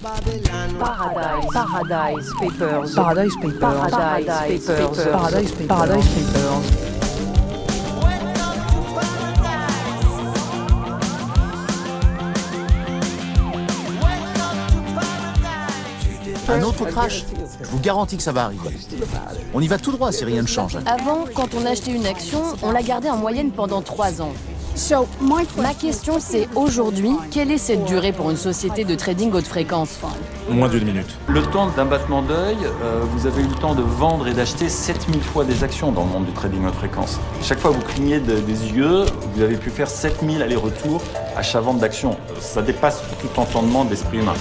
Paradise Papers. Paradise Papers. Paradise Papers. Paradise Papers. Paradise Papers. Un autre crash? Je vous garantis que ça va arriver. On y va tout droit si rien ne change. Avant, quand on achetait une action, on la gardait en moyenne pendant 3 ans. Ma question c'est aujourd'hui, quelle est cette durée pour une société de trading haute fréquence? Moins d'une minute. Le temps d'un battement d'œil, vous avez eu le temps de vendre et d'acheter 7000 fois des actions dans le monde du trading haute fréquence. Chaque fois que vous clignez des yeux, vous avez pu faire 7000 allers-retours achat-vente d'actions. Ça dépasse tout entendement de l'esprit humain.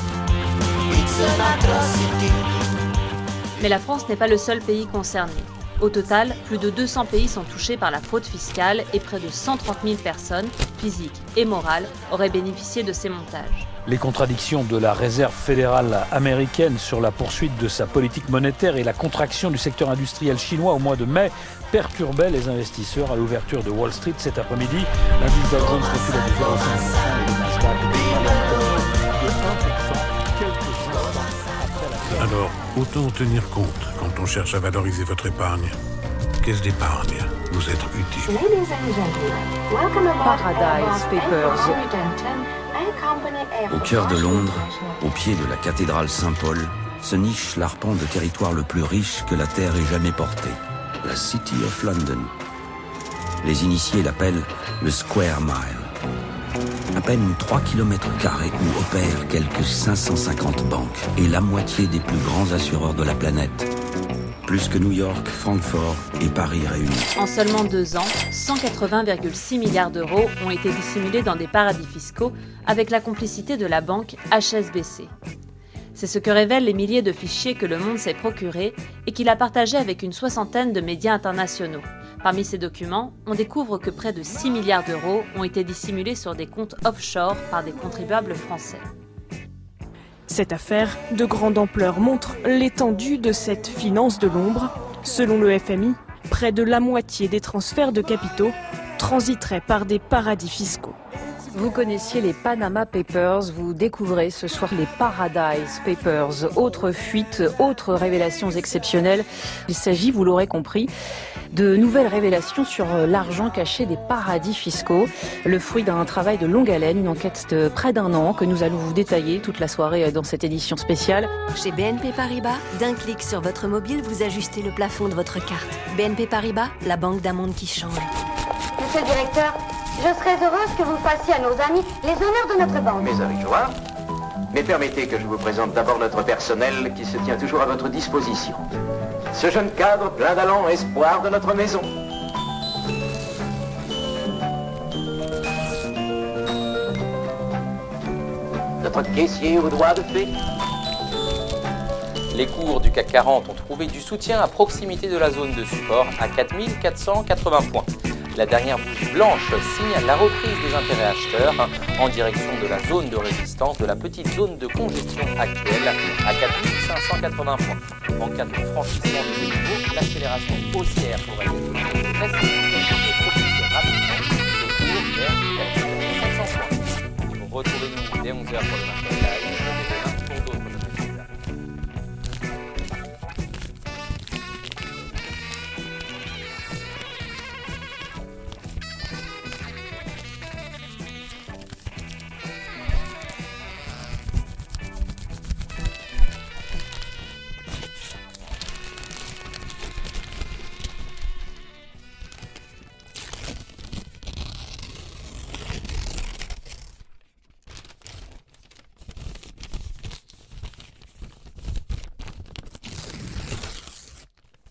Mais la France n'est pas le seul pays concerné. Au total, plus de 200 pays sont touchés par la fraude fiscale et près de 130 000 personnes, physiques et morales, auraient bénéficié de ces montages. Les contradictions de la Réserve fédérale américaine sur la poursuite de sa politique monétaire et la contraction du secteur industriel chinois au mois de mai perturbaient les investisseurs à l'ouverture de Wall Street cet après-midi. L'indice Dow Jones recule à 0,5% et le Nasdaq de 1%. Alors, autant en tenir compte quand on cherche à valoriser votre épargne. Caisse d'épargne, vous êtes utile. Paradise Papers. Au cœur de Londres, au pied de la cathédrale Saint-Paul, se niche l'arpent de territoire le plus riche que la Terre ait jamais porté, la City of London. Les initiés l'appellent le Square Mile. À peine 3 km² où opèrent quelques 550 banques et la moitié des plus grands assureurs de la planète. Plus que New York, Francfort et Paris réunis. En seulement 2 ans, 180,6 milliards d'euros ont été dissimulés dans des paradis fiscaux avec la complicité de la banque HSBC. C'est ce que révèlent les milliers de fichiers que Le Monde s'est procurés et qu'il a partagés avec une 60aine de médias internationaux. Parmi ces documents, on découvre que près de 6 milliards d'euros ont été dissimulés sur des comptes offshore par des contribuables français. Cette affaire de grande ampleur montre l'étendue de cette finance de l'ombre. Selon le FMI, près de la moitié des transferts de capitaux transiteraient par des paradis fiscaux. Vous connaissiez les Panama Papers, vous découvrez ce soir les Paradise Papers. Autre fuite, autres révélations exceptionnelles. Il s'agit, vous l'aurez compris, de nouvelles révélations sur l'argent caché des paradis fiscaux. Le fruit d'un travail de longue haleine, une enquête de près d'1 an que nous allons vous détailler toute la soirée dans cette édition spéciale. Chez BNP Paribas, d'un clic sur votre mobile, vous ajustez le plafond de votre carte. BNP Paribas, la banque d'un monde qui change. Monsieur le directeur, je serais heureuse que vous fassiez à nos amis les honneurs de notre banque. Mais avec joie. Mais permettez que je vous présente d'abord notre personnel qui se tient toujours à votre disposition. Ce jeune cadre plein d'allant, espoir de notre maison. Notre caissier aux doigts de fée. Les cours du CAC 40 ont trouvé du soutien à proximité de la zone de support à 4480 points. La dernière bougie blanche signe la reprise des intérêts acheteurs en direction de la zone de résistance de la petite zone de congestion actuelle à 4580 points. En cas de franchissement de ce niveau, l'accélération haussière pourrait être très significative et propulser rapidement les cours vers 4500 points. Retrouvez-nous dès 11h pour le marché live et demain pour d'autres